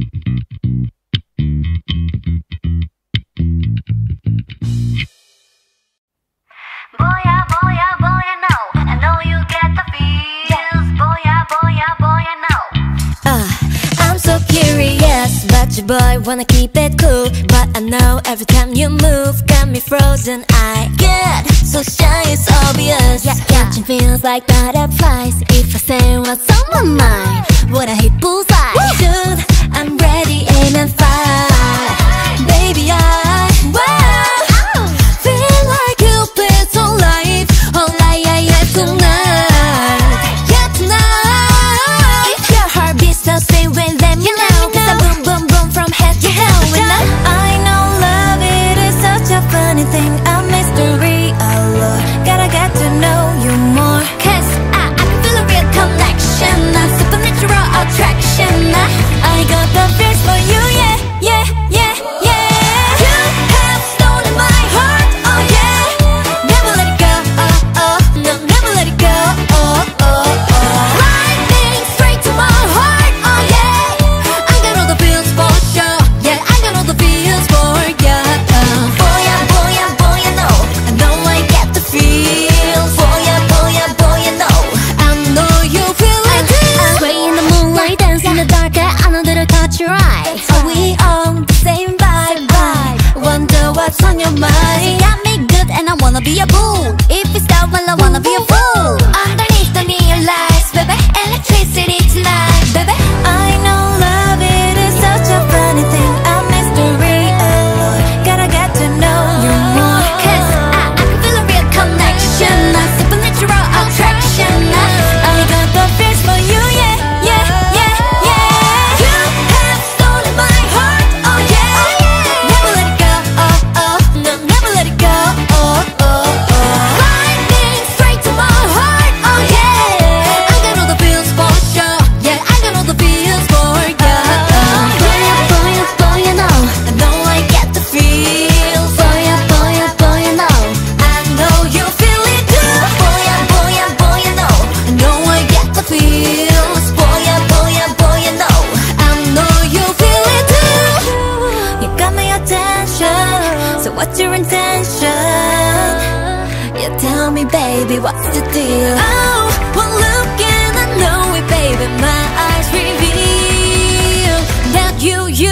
Boy, wanna keep it cool, but I know every time you move got me frozen. I get so shy, it's obvious. Catching feels like butterflies. If I say what's on my mind, would I hit bullseye? Dude, I'm ready, aim and fire. Baby, I feel like Cupid's on life. Oh, yeah, tonight. Yeah, tonight. If your heart beats so stay with them, you know. Cause I boom, boom, boom from head to toe. I know love, it is such a funny thing, a mystery, oh Lord. Gotta get to know you more. Cause I can feel a real connection, a supernatural attraction. I got the feels for you, yeah. You have stolen my heart, oh yeah. Never let it go, no, never let it go, lightning straight to my heart, oh yeah. I got all the feels for sure, yeah, I got all the feels for ya. Boy, you know, I know I get the feels. Boy, you know, I know you feel it too. Sway in the moonlight, dance in the dark, I know that I caught your eye. Are we on the same vibe? Wonder what's on your mind. You got me good and I wanna be a bull. If it's that, well I wanna be a fool. Underneath the neon lights, baby, electricity tonight, baby. I know love, it is such a funny thing, a mystery, oh Lord. Gotta get to know you more. Cause I can feel a real connection, a supernatural attraction. I got the feels for you, yeah. You have stolen my heart, oh yeah. Never let it go, no, never let it go, lightning straight to my heart, oh yeah. I got all the feels for sure, yeah, I got all the feels for ya. Boy, you know, I know I get the feels. Boy, you know, I know you feel it too. Boy, you know, I know I get the feels. Boy, you know, I know you feel it too. You got my attention, so what's your intention? You tell me, baby, what's the deal? Oh, one look and I know it, baby. My eyes reveal that you